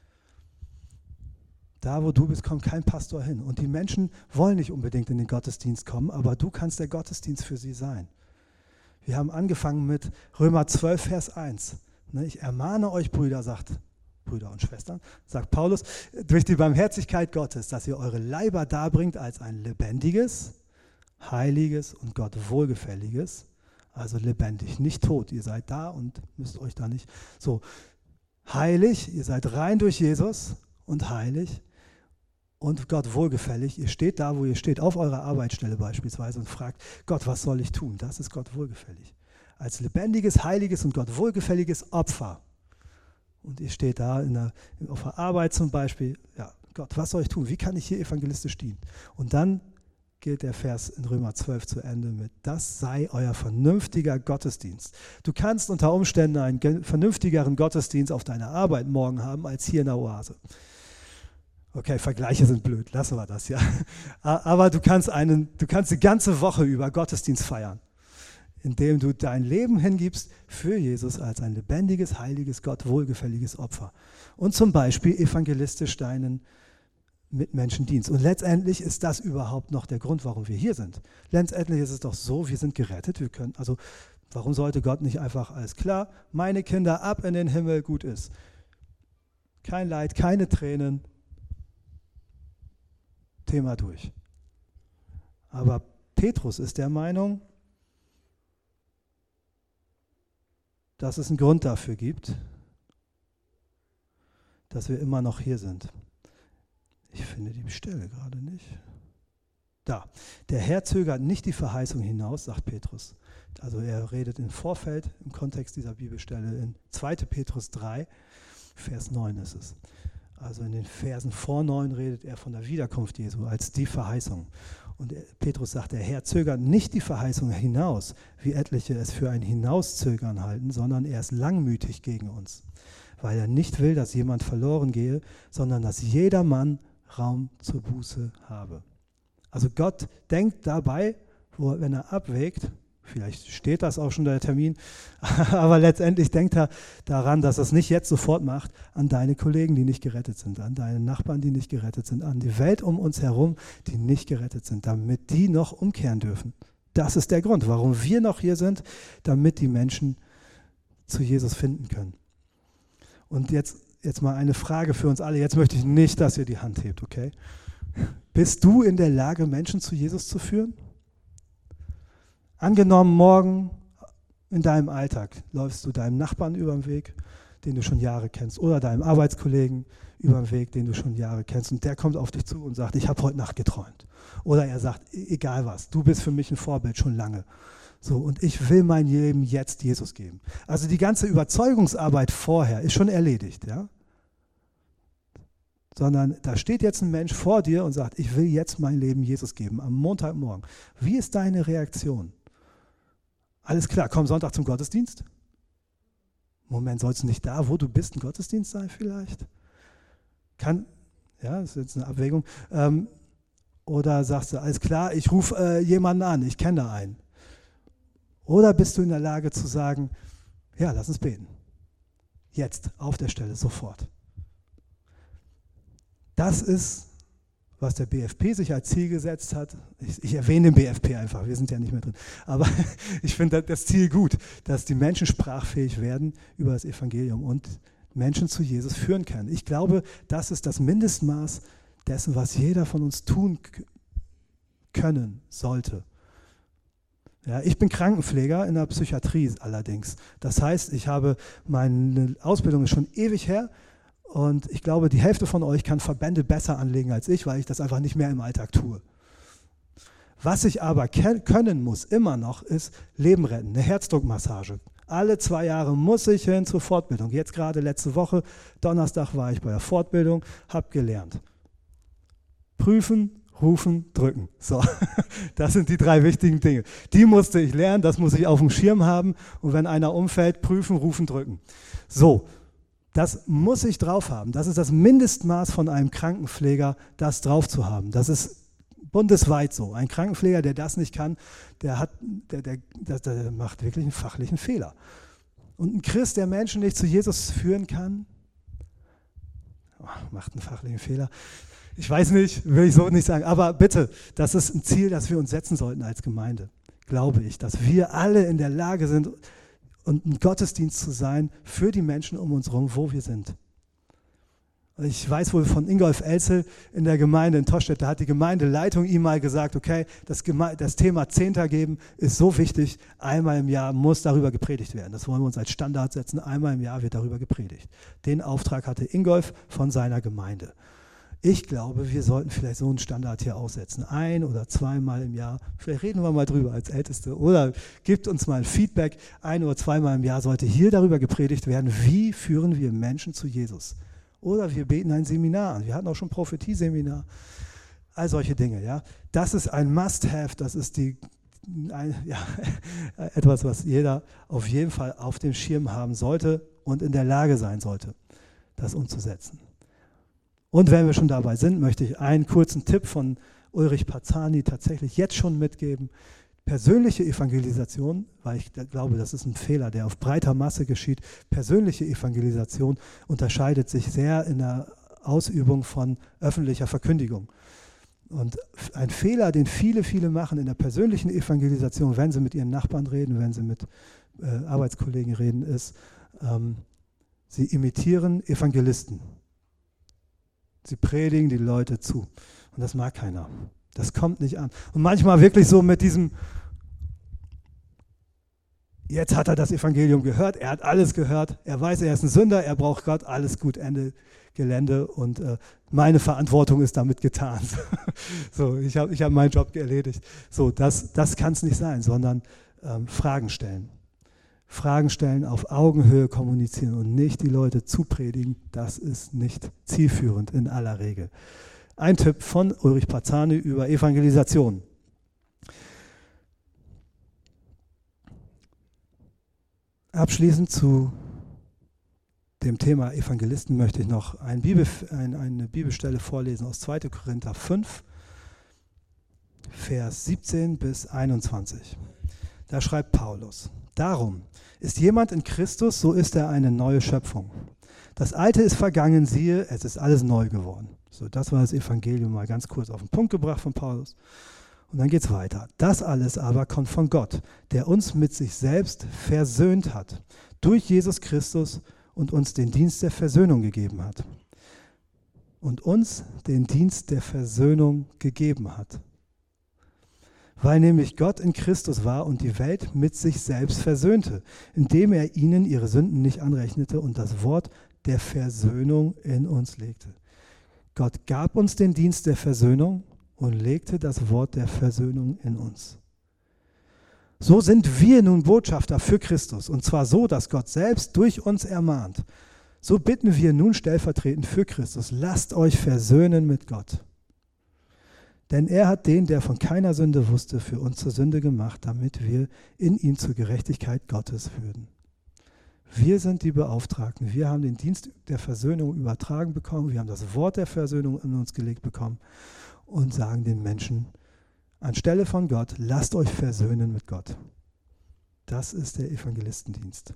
Da, wo du bist, kommt kein Pastor hin. Und die Menschen wollen nicht unbedingt in den Gottesdienst kommen, aber du kannst der Gottesdienst für sie sein. Wir haben angefangen mit Römer zwölf, Vers eins. Ich ermahne euch, Brüder, sagt Brüder und Schwestern, sagt Paulus, durch die Barmherzigkeit Gottes, dass ihr eure Leiber darbringt als ein lebendiges, heiliges und Gott wohlgefälliges, also lebendig, nicht tot. Ihr seid da und müsst euch da nicht so heilig, ihr seid rein durch Jesus und heilig und Gott wohlgefällig. Ihr steht da, wo ihr steht, auf eurer Arbeitsstelle beispielsweise und fragt, Gott, was soll ich tun? Das ist Gott wohlgefällig. Als lebendiges, heiliges und Gott wohlgefälliges Opfer. Und ihr steht da in der, auf der Arbeit zum Beispiel, ja, Gott, was soll ich tun? Wie kann ich hier evangelistisch dienen? Und dann geht der Vers in Römer zwölf zu Ende mit, das sei euer vernünftiger Gottesdienst. Du kannst unter Umständen einen vernünftigeren Gottesdienst auf deiner Arbeit morgen haben, als hier in der Oase. Okay, Vergleiche sind blöd, lassen wir das, ja. Aber du kannst, einen, du kannst die ganze Woche über Gottesdienst feiern, indem du dein Leben hingibst für Jesus als ein lebendiges, heiliges, Gott wohlgefälliges Opfer. Und zum Beispiel evangelistisch deinen Mitmenschen dienst. Und letztendlich ist das überhaupt noch der Grund, warum wir hier sind. Letztendlich ist es doch so, wir sind gerettet, wir können, also warum sollte Gott nicht einfach, alles klar, meine Kinder ab in den Himmel, gut ist. Kein Leid, keine Tränen, Thema durch. Aber Petrus ist der Meinung, dass es einen Grund dafür gibt, dass wir immer noch hier sind. Ich finde die Stelle gerade nicht. Da. Der Herr zögert nicht die Verheißung hinaus, sagt Petrus. Also er redet im Vorfeld, im Kontext dieser Bibelstelle, in zweiter Petrus drei, Vers neun ist es. Also in den Versen vor neun redet er von der Wiederkunft Jesu als die Verheißung. Und Petrus sagt, der Herr zögert nicht die Verheißung hinaus, wie etliche es für ein Hinauszögern halten, sondern er ist langmütig gegen uns, weil er nicht will, dass jemand verloren gehe, sondern dass jeder Mann Raum zur Buße habe. Also Gott denkt dabei, wo, wenn er abwägt, Vielleicht steht das auch schon der Termin, aber letztendlich denkt er daran, dass er es nicht jetzt sofort macht, an deine Kollegen, die nicht gerettet sind, an deine Nachbarn, die nicht gerettet sind, an die Welt um uns herum, die nicht gerettet sind, damit die noch umkehren dürfen. Das ist der Grund, warum wir noch hier sind, damit die Menschen zu Jesus finden können. Und jetzt, jetzt mal eine Frage für uns alle. Jetzt möchte ich nicht, dass ihr die Hand hebt, okay? Bist du in der Lage, Menschen zu Jesus zu führen? Angenommen, morgen in deinem Alltag läufst du deinem Nachbarn über den Weg, den du schon Jahre kennst, oder deinem Arbeitskollegen über den Weg, den du schon Jahre kennst, und der kommt auf dich zu und sagt, ich habe heute Nacht geträumt. Oder er sagt, egal was, du bist für mich ein Vorbild schon lange. So, und ich will mein Leben jetzt Jesus geben. Also die ganze Überzeugungsarbeit vorher ist schon erledigt, ja? Sondern da steht jetzt ein Mensch vor dir und sagt, ich will jetzt mein Leben Jesus geben, am Montagmorgen. Wie ist deine Reaktion? Alles klar, komm Sonntag zum Gottesdienst. Moment, sollst du nicht da, wo du bist, ein Gottesdienst sein vielleicht? Kann, ja, das ist jetzt eine Abwägung. Ähm, oder sagst du, alles klar, ich rufe äh, jemanden an, ich kenne da einen. Oder bist du in der Lage zu sagen, ja, lass uns beten. Jetzt, auf der Stelle, sofort. Das ist, was der B F P sich als Ziel gesetzt hat. Ich, ich erwähne den B F P einfach, wir sind ja nicht mehr drin. Aber ich finde das Ziel gut, dass die Menschen sprachfähig werden über das Evangelium und Menschen zu Jesus führen können. Ich glaube, das ist das Mindestmaß dessen, was jeder von uns tun können sollte. Ja, ich bin Krankenpfleger in der Psychiatrie allerdings. Das heißt, ich habe meine Ausbildung ist schon ewig her. Und ich glaube, die Hälfte von euch kann Verbände besser anlegen als ich, weil ich das einfach nicht mehr im Alltag tue. Was ich aber können muss, immer noch, ist Leben retten, eine Herzdruckmassage. Alle zwei Jahre muss ich hin zur Fortbildung. Jetzt gerade letzte Woche, Donnerstag war ich bei der Fortbildung, habe gelernt. Prüfen, rufen, drücken. So, das sind die drei wichtigen Dinge. Die musste ich lernen, das muss ich auf dem Schirm haben. Und wenn einer umfällt, prüfen, rufen, drücken. So. Das muss ich drauf haben. Das ist das Mindestmaß von einem Krankenpfleger, das drauf zu haben. Das ist bundesweit so. Ein Krankenpfleger, der das nicht kann, der, hat, der, der, der, der macht wirklich einen fachlichen Fehler. Und ein Christ, der Menschen nicht zu Jesus führen kann, oh, macht einen fachlichen Fehler. Ich weiß nicht, will ich so nicht sagen. Aber bitte, das ist ein Ziel, das wir uns setzen sollten als Gemeinde. Glaube ich, dass wir alle in der Lage sind, und ein Gottesdienst zu sein für die Menschen um uns herum, wo wir sind. Ich weiß wohl von Ingolf Elzel in der Gemeinde in Tostedt, da hat die Gemeindeleitung ihm mal gesagt, okay, das, Geme- das Thema Zehnter geben ist so wichtig, einmal im Jahr muss darüber gepredigt werden. Das wollen wir uns als Standard setzen, einmal im Jahr wird darüber gepredigt. Den Auftrag hatte Ingolf von seiner Gemeinde. Ich glaube, wir sollten vielleicht so einen Standard hier aussetzen. Ein- oder zweimal im Jahr. Vielleicht reden wir mal drüber als Älteste. Oder gebt uns mal ein Feedback. Ein- oder zweimal im Jahr sollte hier darüber gepredigt werden, wie führen wir Menschen zu Jesus. Oder wir beten ein Seminar an. Wir hatten auch schon ein Prophetie-Seminar. All solche Dinge. Ja. Das ist ein Must-Have. Das ist die, ein, ja, etwas, was jeder auf jeden Fall auf dem Schirm haben sollte und in der Lage sein sollte, das umzusetzen. Und wenn wir schon dabei sind, möchte ich einen kurzen Tipp von Ulrich Parzani tatsächlich jetzt schon mitgeben. Persönliche Evangelisation, weil ich glaube, das ist ein Fehler, der auf breiter Masse geschieht. Persönliche Evangelisation unterscheidet sich sehr in der Ausübung von öffentlicher Verkündigung. Und ein Fehler, den viele, viele machen in der persönlichen Evangelisation, wenn sie mit ihren Nachbarn reden, wenn sie mit äh, Arbeitskollegen reden, ist, ähm, sie imitieren Evangelisten. Sie predigen die Leute zu. Und das mag keiner. Das kommt nicht an. Und manchmal wirklich so mit diesem, jetzt hat er das Evangelium gehört, er hat alles gehört, er weiß, er ist ein Sünder, er braucht Gott, alles gut, Ende Gelände und äh, meine Verantwortung ist damit getan. So, ich habe ich hab meinen Job erledigt. So, das, das kann es nicht sein, sondern ähm, Fragen stellen. Fragen stellen, auf Augenhöhe kommunizieren und nicht die Leute zupredigen, das ist nicht zielführend in aller Regel. Ein Tipp von Ulrich Parzani über Evangelisation. Abschließend zu dem Thema Evangelisten möchte ich noch ein Bibel, ein, eine Bibelstelle vorlesen aus zweiter Korinther fünf, Vers siebzehn bis einundzwanzig. Da schreibt Paulus: Darum, ist jemand in Christus, so ist er eine neue Schöpfung. Das Alte ist vergangen, siehe, es ist alles neu geworden. So, das war das Evangelium mal ganz kurz auf den Punkt gebracht von Paulus. Und dann geht es weiter. Das alles aber kommt von Gott, der uns mit sich selbst versöhnt hat, durch Jesus Christus und uns den Dienst der Versöhnung gegeben hat. Und uns den Dienst der Versöhnung gegeben hat. Weil nämlich Gott in Christus war und die Welt mit sich selbst versöhnte, indem er ihnen ihre Sünden nicht anrechnete und das Wort der Versöhnung in uns legte. Gott gab uns den Dienst der Versöhnung und legte das Wort der Versöhnung in uns. So sind wir nun Botschafter für Christus, und zwar so, dass Gott selbst durch uns ermahnt. So bitten wir nun stellvertretend für Christus, lasst euch versöhnen mit Gott. Denn er hat den, der von keiner Sünde wusste, für uns zur Sünde gemacht, damit wir in ihm zur Gerechtigkeit Gottes würden. Wir sind die Beauftragten. Wir haben den Dienst der Versöhnung übertragen bekommen. Wir haben das Wort der Versöhnung in uns gelegt bekommen und sagen den Menschen anstelle von Gott, lasst euch versöhnen mit Gott. Das ist der Evangelistendienst.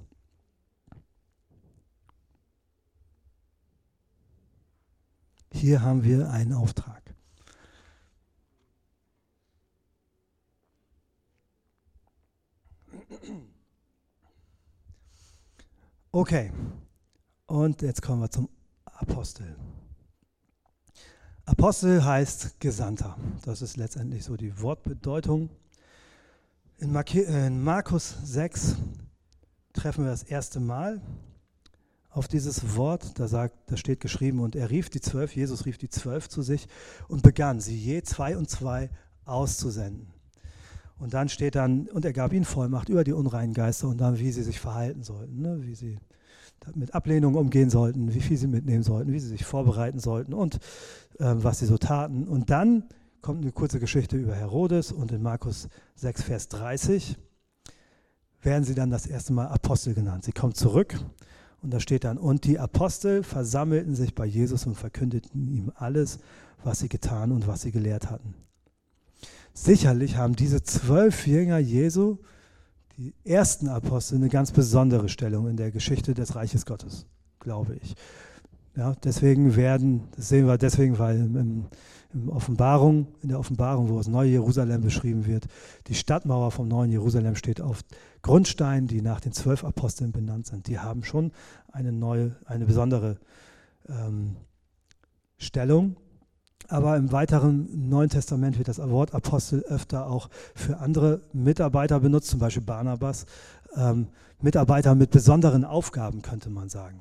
Hier haben wir einen Auftrag. Okay, und jetzt kommen wir zum Apostel. Apostel heißt Gesandter. Das ist letztendlich so die Wortbedeutung. In, Mark- in Markus sechs treffen wir das erste Mal auf dieses Wort. Da, sagt, da steht geschrieben, und er rief die zwölf, Jesus rief die zwölf zu sich und begann, sie je zwei und zwei auszusenden. Und dann steht dann, und er gab ihnen Vollmacht über die unreinen Geister und dann, wie sie sich verhalten sollten, ne? Wie sie mit Ablehnung umgehen sollten, wie viel sie mitnehmen sollten, wie sie sich vorbereiten sollten und äh, was sie so taten. Und dann kommt eine kurze Geschichte über Herodes und in Markus sechs, Vers dreißig werden sie dann das erste Mal Apostel genannt. Sie kommen zurück und da steht dann, und die Apostel versammelten sich bei Jesus und verkündeten ihm alles, was sie getan und was sie gelehrt hatten. Sicherlich haben diese zwölf Jünger Jesu, die ersten Apostel, eine ganz besondere Stellung in der Geschichte des Reiches Gottes, glaube ich. Ja, deswegen werden, das sehen wir deswegen, weil im, im Offenbarung, in der Offenbarung, wo das neue Jerusalem beschrieben wird, die Stadtmauer vom neuen Jerusalem steht auf Grundsteinen, die nach den zwölf Aposteln benannt sind. Die haben schon eine neue, eine besondere ähm, Stellung. Aber im weiteren Neuen Testament wird das Wort Apostel öfter auch für andere Mitarbeiter benutzt, zum Beispiel Barnabas. Ähm, Mitarbeiter mit besonderen Aufgaben, könnte man sagen.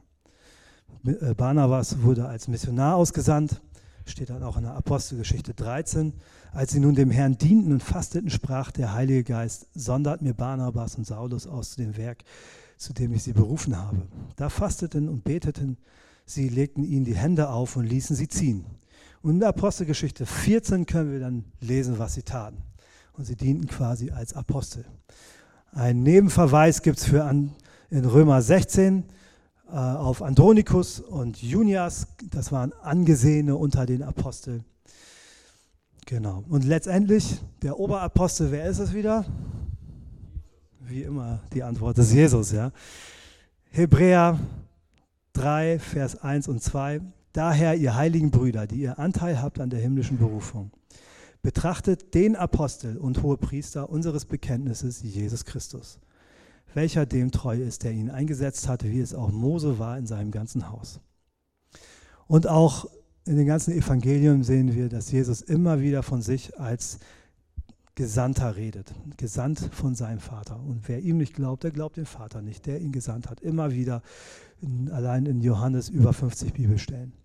Barnabas wurde als Missionar ausgesandt, steht dann auch in der Apostelgeschichte dreizehn. Als sie nun dem Herrn dienten und fasteten, sprach der Heilige Geist, sondert mir Barnabas und Saulus aus zu dem Werk, zu dem ich sie berufen habe. Da fasteten und beteten, sie legten ihnen die Hände auf und ließen sie ziehen. Und in der Apostelgeschichte vierzehn können wir dann lesen, was sie taten. Und sie dienten quasi als Apostel. Einen Nebenverweis gibt es für an, in Römer sechzehn äh, auf Andronikus und Junias. Das waren Angesehene unter den Aposteln. Genau. Und letztendlich, der Oberapostel, wer ist es wieder? Wie immer, die Antwort ist Jesus. Ja? Hebräer drei, Vers eins und zwei. Daher, ihr heiligen Brüder, die ihr Anteil habt an der himmlischen Berufung, betrachtet den Apostel und Hohepriester unseres Bekenntnisses, Jesus Christus, welcher dem treu ist, der ihn eingesetzt hat, wie es auch Mose war in seinem ganzen Haus. Und auch in den ganzen Evangelien sehen wir, dass Jesus immer wieder von sich als Gesandter redet, gesandt von seinem Vater. Und wer ihm nicht glaubt, der glaubt dem Vater nicht, der ihn gesandt hat. Immer wieder, in, allein in Johannes über fünfzig Bibelstellen.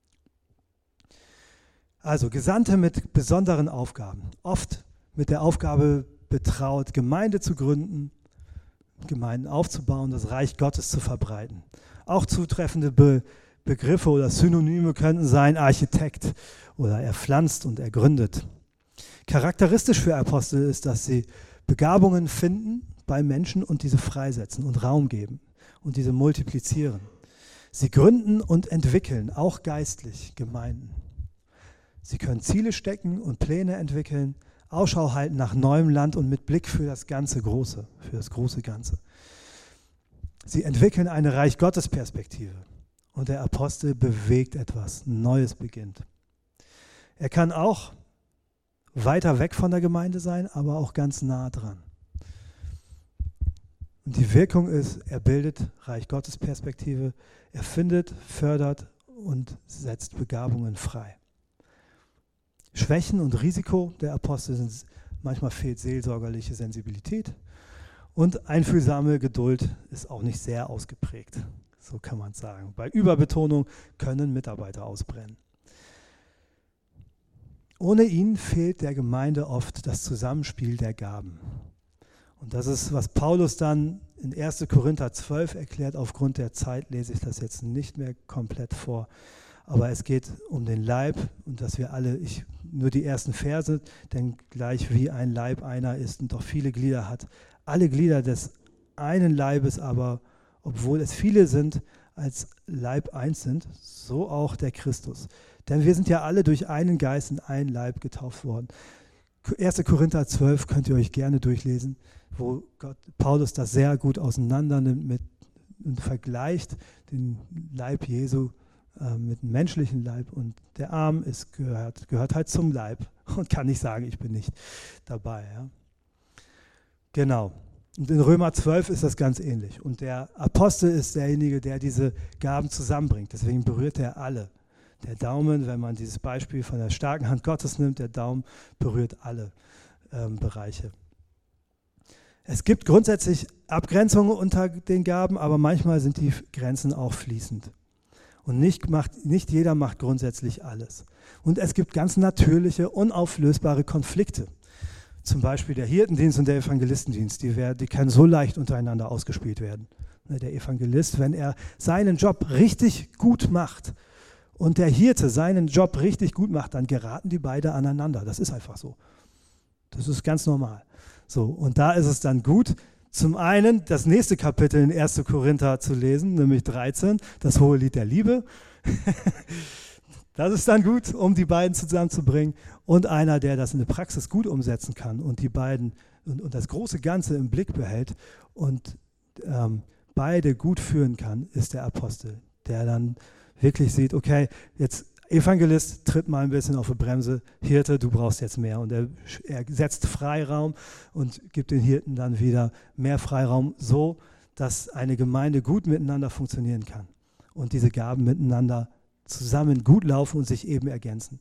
Also Gesandte mit besonderen Aufgaben, oft mit der Aufgabe betraut, Gemeinde zu gründen, Gemeinden aufzubauen, das Reich Gottes zu verbreiten. Auch zutreffende Be- Begriffe oder Synonyme könnten sein Architekt oder er pflanzt und er gründet. Charakteristisch für Apostel ist, dass sie Begabungen finden bei Menschen und diese freisetzen und Raum geben und diese multiplizieren. Sie gründen und entwickeln, auch geistlich, Gemeinden. Sie können Ziele stecken und Pläne entwickeln, Ausschau halten nach neuem Land und mit Blick für das ganze Große, für das große Ganze. Sie entwickeln eine Reich-Gottes-Perspektive und der Apostel bewegt etwas, Neues beginnt. Er kann auch weiter weg von der Gemeinde sein, aber auch ganz nah dran. Und die Wirkung ist, er bildet Reich-Gottes-Perspektive, er findet, fördert und setzt Begabungen frei. Schwächen und Risiko der Apostel sind, manchmal fehlt seelsorgerliche Sensibilität und einfühlsame Geduld ist auch nicht sehr ausgeprägt, so kann man sagen. Bei Überbetonung können Mitarbeiter ausbrennen. Ohne ihn fehlt der Gemeinde oft das Zusammenspiel der Gaben. Und das ist, was Paulus dann in erster Korinther zwölf erklärt. Aufgrund der Zeit lese ich das jetzt nicht mehr komplett vor. Aber es geht um den Leib und dass wir alle, ich, nur die ersten Verse, denn gleich wie ein Leib einer ist und doch viele Glieder hat, alle Glieder des einen Leibes aber, obwohl es viele sind, als Leib eins sind, so auch der Christus. Denn wir sind ja alle durch einen Geist in einen Leib getauft worden. erster Korinther zwölf könnt ihr euch gerne durchlesen, wo Gott, Paulus das sehr gut auseinander nimmt mit, und vergleicht den Leib Jesu äh, mit dem menschlichen Leib. Und der Arm ist, gehört, gehört halt zum Leib und kann nicht sagen, ich bin nicht dabei. Ja. Genau. Und in Römer zwölf ist das ganz ähnlich. Und der Apostel ist derjenige, der diese Gaben zusammenbringt. Deswegen berührt er alle. Der Daumen, wenn man dieses Beispiel von der starken Hand Gottes nimmt, der Daumen berührt alle ähm, Bereiche. Es gibt grundsätzlich Abgrenzungen unter den Gaben, aber manchmal sind die Grenzen auch fließend. Und nicht, macht, nicht jeder macht grundsätzlich alles. Und es gibt ganz natürliche, unauflösbare Konflikte. Zum Beispiel der Hirtendienst und der Evangelistendienst, die, werden, die können so leicht untereinander ausgespielt werden. Der Evangelist, wenn er seinen Job richtig gut macht, und der Hirte seinen Job richtig gut macht, dann geraten die beide aneinander. Das ist einfach so. Das ist ganz normal. So, und da ist es dann gut, zum einen das nächste Kapitel in erster Korinther zu lesen, nämlich dreizehn, das hohe Lied der Liebe. Das ist dann gut, um die beiden zusammenzubringen. Und einer, der das in der Praxis gut umsetzen kann und die beiden und, und das große Ganze im Blick behält und ähm, beide gut führen kann, ist der Apostel, der dann wirklich sieht, okay, jetzt Evangelist tritt mal ein bisschen auf die Bremse, Hirte, du brauchst jetzt mehr. Und er, er setzt Freiraum und gibt den Hirten dann wieder mehr Freiraum, so dass eine Gemeinde gut miteinander funktionieren kann und diese Gaben miteinander zusammen gut laufen und sich eben ergänzen.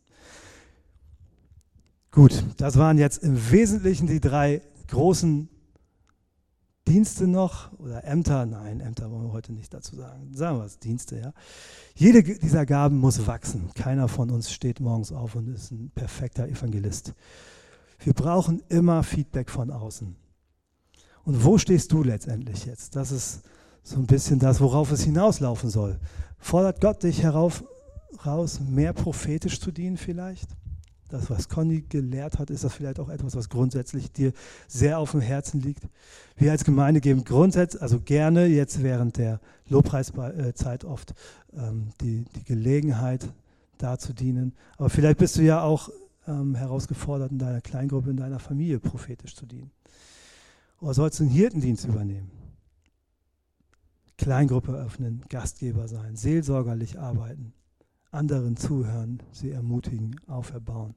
Gut, das waren jetzt im Wesentlichen die drei großen Dienste noch oder Ämter, nein, Ämter wollen wir heute nicht dazu sagen, sagen wir es, Dienste, ja. Jede dieser Gaben muss wachsen. Keiner von uns steht morgens auf und ist ein perfekter Evangelist. Wir brauchen immer Feedback von außen. Und wo stehst du letztendlich jetzt? Das ist so ein bisschen das, worauf es hinauslaufen soll. Fordert Gott dich herauf, raus, mehr prophetisch zu dienen vielleicht? Das, was Conny gelehrt hat, ist das vielleicht auch etwas, was grundsätzlich dir sehr auf dem Herzen liegt. Wir als Gemeinde geben grundsätzlich, also gerne jetzt während der Lobpreiszeit oft ähm, die, die Gelegenheit, da zu dienen. Aber vielleicht bist du ja auch ähm, herausgefordert, in deiner Kleingruppe, in deiner Familie prophetisch zu dienen. Oder sollst du einen Hirtendienst übernehmen? Kleingruppe öffnen, Gastgeber sein, seelsorgerlich arbeiten. Anderen zuhören, sie ermutigen, auferbauen.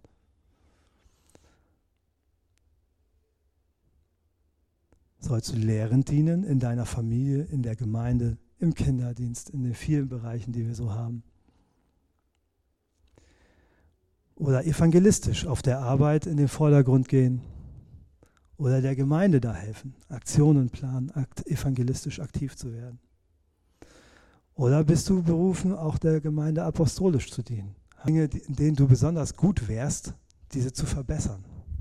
Sollst du lehrend dienen in deiner Familie, in der Gemeinde, im Kinderdienst, in den vielen Bereichen, die wir so haben. Oder evangelistisch auf der Arbeit in den Vordergrund gehen. Oder der Gemeinde da helfen, Aktionen planen, akt- evangelistisch aktiv zu werden. Oder bist du berufen, auch der Gemeinde apostolisch zu dienen? Dinge, in denen du besonders gut wärst, diese zu verbessern.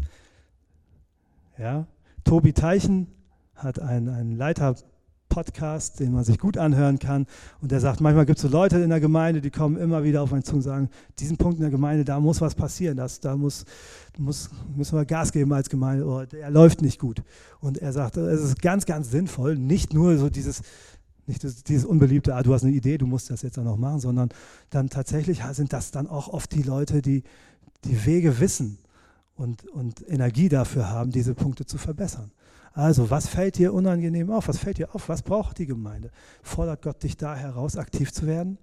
Ja? Tobi Teichen hat einen, einen Leiter-Podcast, den man sich gut anhören kann. Und der sagt, manchmal gibt es so Leute in der Gemeinde, die kommen immer wieder auf einen zu und sagen, diesen Punkt in der Gemeinde, da muss was passieren. Das, da muss, muss, müssen wir Gas geben als Gemeinde. Oder der läuft nicht gut. Und er sagt, es ist ganz, ganz sinnvoll, nicht nur so dieses... Nicht dieses unbeliebte, ah, du hast eine Idee, du musst das jetzt auch noch machen, sondern dann tatsächlich sind das dann auch oft die Leute, die die Wege wissen und, und Energie dafür haben, diese Punkte zu verbessern. Also, was fällt dir unangenehm auf? Was fällt dir auf? Was braucht die Gemeinde? Fordert Gott dich da heraus, aktiv zu werden?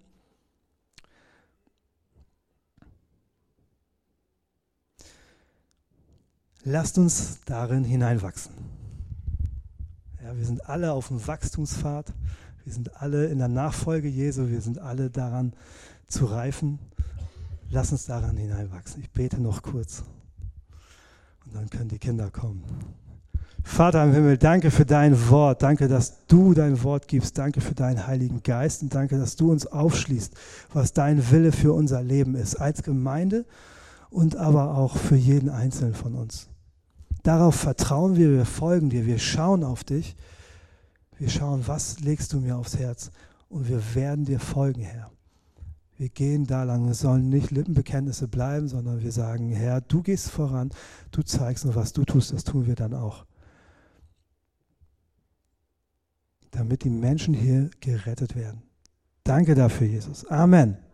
Lasst uns darin hineinwachsen. Ja, wir sind alle auf dem Wachstumspfad. Wir sind alle in der Nachfolge Jesu. Wir sind alle daran zu reifen. Lass uns daran hineinwachsen. Ich bete noch kurz. Und dann können die Kinder kommen. Vater im Himmel, danke für dein Wort. Danke, dass du dein Wort gibst. Danke für deinen Heiligen Geist. Und danke, dass du uns aufschließt, was dein Wille für unser Leben ist. Als Gemeinde und aber auch für jeden Einzelnen von uns. Darauf vertrauen wir, wir folgen dir, wir schauen auf dich. Wir schauen, was legst du mir aufs Herz? Und wir werden dir folgen, Herr. Wir gehen da lang. Es sollen nicht Lippenbekenntnisse bleiben, sondern wir sagen, Herr, du gehst voran, du zeigst uns, was du tust, das tun wir dann auch. Damit die Menschen hier gerettet werden. Danke dafür, Jesus. Amen.